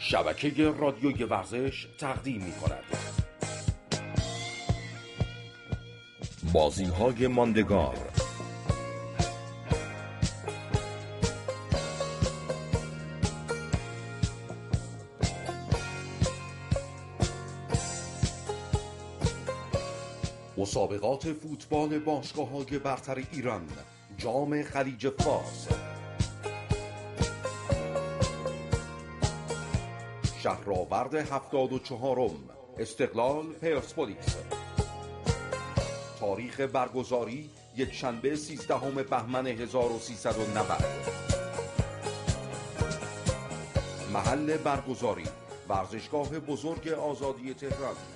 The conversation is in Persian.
شبکه رادیوی ورزش تقدیم می‌کند. بازی‌های ماندگار، مسابقات فوتبال باشگاه‌های برتر ایران، جام خلیج فارس، شهرآورد 74م استقلال پرسپولیس. تاریخ برگزاری یکشنبه 13 بهمن 1390. محل برگزاری ورزشگاه بزرگ آزادی تهران.